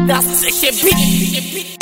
That's the shit, bitch.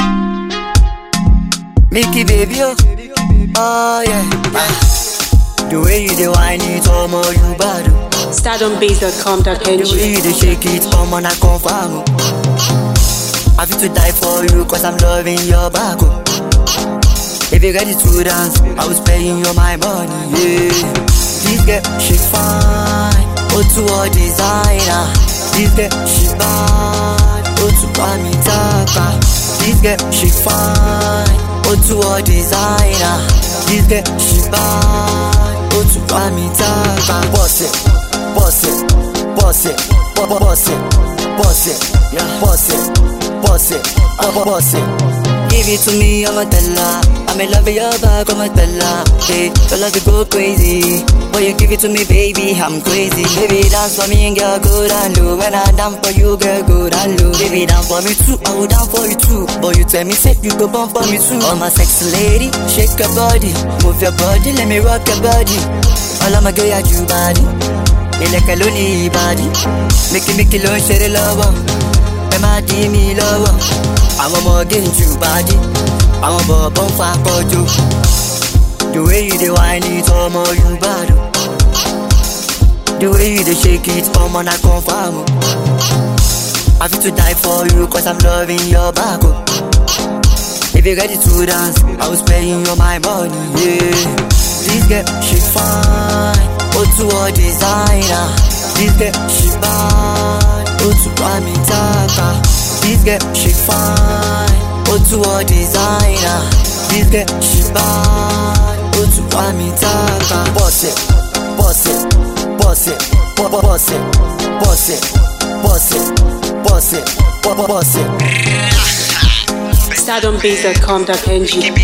Mickey baby, oh yeah. The way you dey whine it, more you bad. StardomBase.com.ng. The way you dey shake it, man, I confirm. I feel to die for you, cause I'm loving your back. If you ready to dance, I was paying you my money, yeah. This girl, she fine, to a designer. This girl, she bad, to Kwame Taka. This girl, she fine, to a designer. This girl, she bad, to Kwame Taka. Boss it, boss it, boss it, boss it, boss it, yeah, boss it, boss it, boss it. Give it to me, I'm a teller. I'm in love with your back, I'm a teller. Hey, your love you go crazy. Boy, you give it to me, baby, I'm crazy. Baby, dance for me and girl, good and low. When I dance for you, girl, good and low. Baby, dance for me too, I will dance for you too. But you tell me, say you go bump for me too. Oh, my sexy lady, shake your body. Move your body, let me rock your body. All of my girl, you body. You like a lonely body. Make it low, share the love. Emma, give me love. I'm a more against you body. I'm a bomb for you. The way you dey whine it, more you bad. The way you dey shake it, man, I confirm. I feel to die for you, cause I'm loving your back. If you ready to dance, I was paying you my money, yeah. This girl, she fine, to a designer. This girl, she bad, to Kwame Taka. This girl, she fine, to a designer. This girl, she bad, to Kwame Taka. Boss it, boss it, boss it, boss it, boss it, boss it, boss it, boss it. StardomBase.com.ng.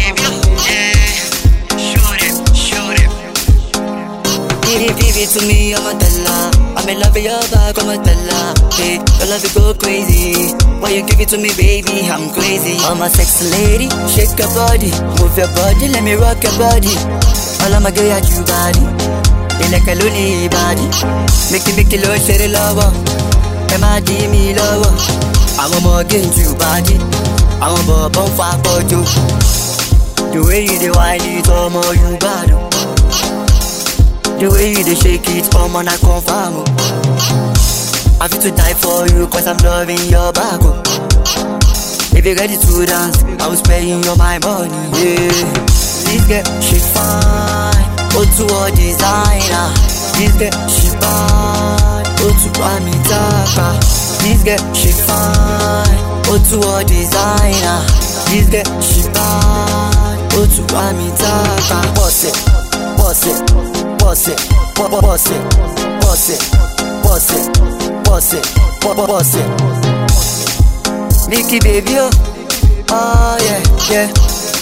Give it to me, I'm a teller. I'm in love with your back, I'm a teller. Hey, your love you go crazy. Why you give it to me, baby, I'm crazy. I'm a sexy lady, shake your body. Move your body, let me rock your body. All of my girl, you body. You like a lonely body. Make it low, share the love. Emma, give me love. I'm a more against you body. I'm a bomb for you. The way you dey whine it, more you bad. The way you dey shake it, man, I confirm. I feel to die for you, cause I'm loving your back. If you ready to dance, I was paying you my money, yeah. This girl, she fine, to a designer. This girl, she bad, to Kwame Taka. This girl, she fine, to a designer. This girl, she bad, to Kwame Taka. Boss it, boss it, boss it, boss it, boss it, boss it, boss it, boss it. Mickey baby, oh yeah, yeah.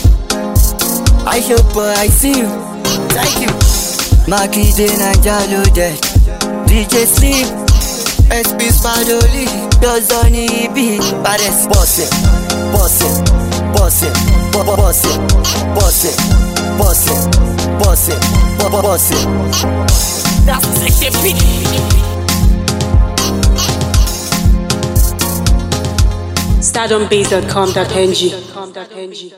I hope I see you. Thank you. Maki Jane and Jalo dead. DJ Slim, SP Spadoli, Dozoni beat, baddest. Boss it, boss it, boss it, boss it, boss it, boss it, boss it, boss it. That's the shit, bitch. StardomBase.com.ng.